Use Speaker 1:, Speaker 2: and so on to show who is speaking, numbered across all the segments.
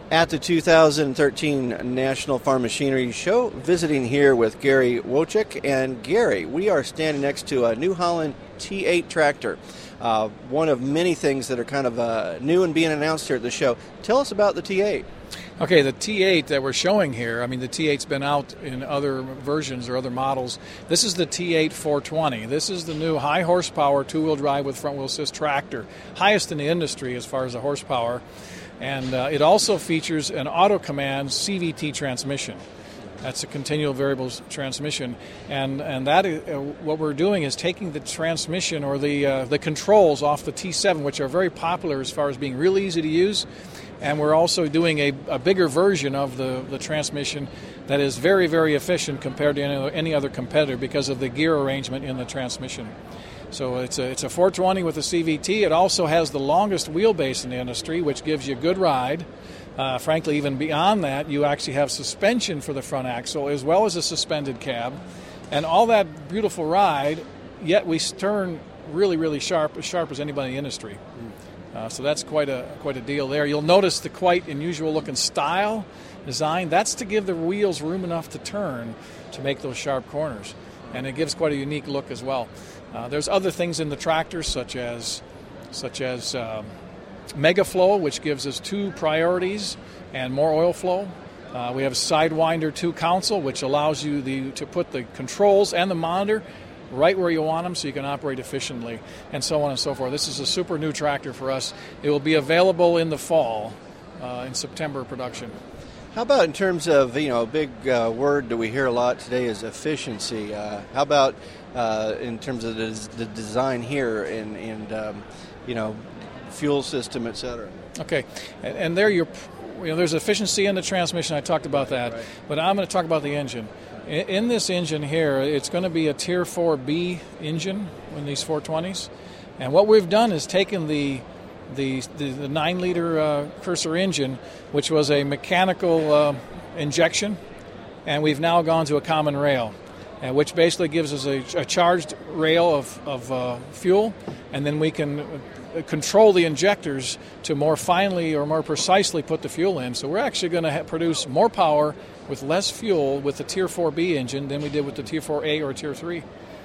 Speaker 1: At the 2013 National Farm Machinery Show, visiting here with Gary Wojcik. And Gary, we are standing next to a New Holland T8 tractor, one of many things that are kind of new and being announced here at the show. Tell us about the T8.
Speaker 2: Okay, the T8 that we're showing here, I mean, the T8's been out in other versions or other models. This is the T8 420. This is the new high horsepower two-wheel drive with front-wheel assist tractor, highest in the industry as far as the horsepower. And it also features an auto command CVT transmission. That's a continual variable transmission, and that what we're doing is taking the transmission or the controls off the T7, which are very popular as far as being real easy to use, and we're also doing a bigger version of the transmission that is very, very efficient compared to any other competitor because of the gear arrangement in the transmission. So it's a 420 with a CVT. It also has the longest wheelbase in the industry, which gives you a good ride. Frankly, even beyond that, you actually have suspension for the front axle as well as a suspended cab. And all that beautiful ride, yet we turn really, really sharp, as sharp as anybody in the industry. So that's quite a deal there. You'll notice the quite unusual looking style design. That's to give the wheels room enough to turn to make those sharp corners. And it gives quite a unique look as well. There's other things in the tractor, such as MegaFlow, which gives us 2 priorities and more oil flow. We have Sidewinder 2 console, which allows you to put the controls and the monitor right where you want them so you can operate efficiently, and so on and so forth. This is a super new tractor for us. It will be available in the fall, in September production.
Speaker 1: How about in terms of, a big word that we hear a lot today is efficiency. How about in terms of the design here and fuel system, et cetera? Okay,
Speaker 2: and there there's efficiency in the transmission. I talked about that, right. But I'm going to talk about the engine. In this engine here, it's going to be a Tier 4B engine in these 420s, and what we've done is taken the 9-liter Cursor engine, which was a mechanical injection, and we've now gone to a common rail, which basically gives us a charged rail of fuel, and then we can control the injectors to more finely or more precisely put the fuel in. So we're actually going to produce more power with less fuel with the Tier 4B engine than we did with the Tier 4A or Tier 3.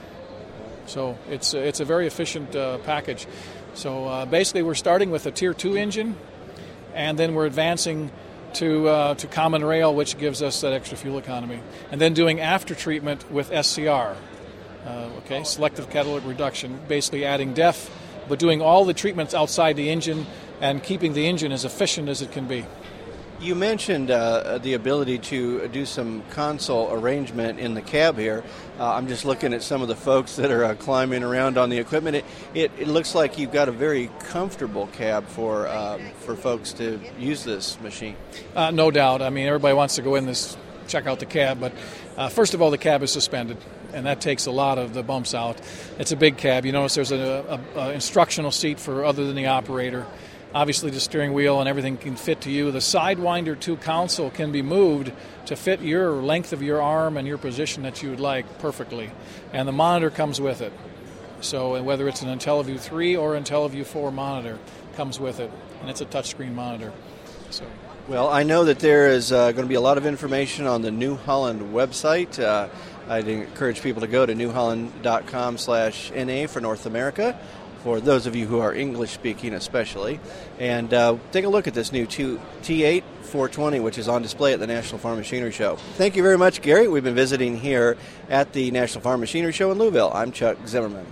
Speaker 2: So it's a very efficient package. So basically we're starting with a Tier 2 engine, and then we're advancing to common rail, which gives us that extra fuel economy, and then doing after treatment with SCR, selective catalytic reduction, basically adding DEF, but doing all the treatments outside the engine and keeping the engine as efficient as it can be.
Speaker 1: You mentioned the ability to do some console arrangement in the cab here. I'm just looking at some of the folks that are climbing around on the equipment. It looks like you've got a very comfortable cab for folks to use this machine.
Speaker 2: No doubt. I mean, everybody wants to go in this, check out the cab, but first of all, the cab is suspended, and that takes a lot of the bumps out. It's a big cab. You notice there's an instructional seat for other than the operator. Obviously, the steering wheel and everything can fit to you. The Sidewinder 2 console can be moved to fit your length of your arm and your position that you would like perfectly. And the monitor comes with it. So whether it's an IntelliView 3 or IntelliView 4 monitor, comes with it. And it's a touchscreen monitor. So.
Speaker 1: Well, I know that there is going to be a lot of information on the New Holland website. I'd encourage people to go to newholland.com/NA for North America, for those of you who are English-speaking especially, and take a look at this new T8 420, which is on display at the National Farm Machinery Show. Thank you very much, Gary. We've been visiting here at the National Farm Machinery Show in Louisville. I'm Chuck Zimmerman.